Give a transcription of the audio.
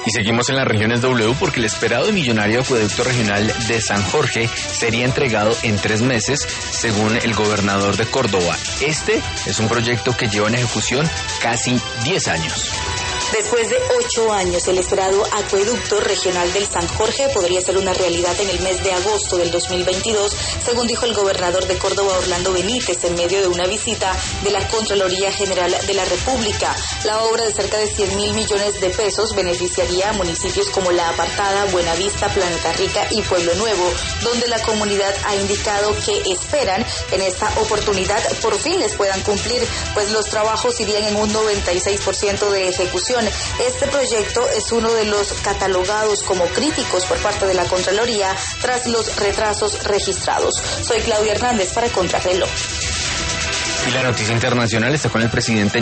Y seguimos en las regiones W porque el esperado y millonario acueducto regional de San Jorge sería entregado en 3 meses, según el gobernador de Córdoba. Este es un proyecto que lleva en ejecución casi 10 años. Después de 8 años, el esperado acueducto regional del San Jorge podría ser una realidad en el mes de agosto del 2022, según dijo el gobernador de Córdoba, Orlando Benítez, en medio de una visita de la Contraloría General de la República. La obra de cerca de 100.000 millones de pesos beneficiaría a municipios como La Apartada, Buenavista, Planeta Rica y Pueblo Nuevo, donde la comunidad ha indicado que esperan en esta oportunidad por fin les puedan cumplir, pues los trabajos irían en un 96% de ejecución. Este proyecto es uno de los catalogados como críticos por parte de la Contraloría tras los retrasos registrados. Soy Claudia Hernández para Contrarreloj. Y la noticia internacional está con el presidente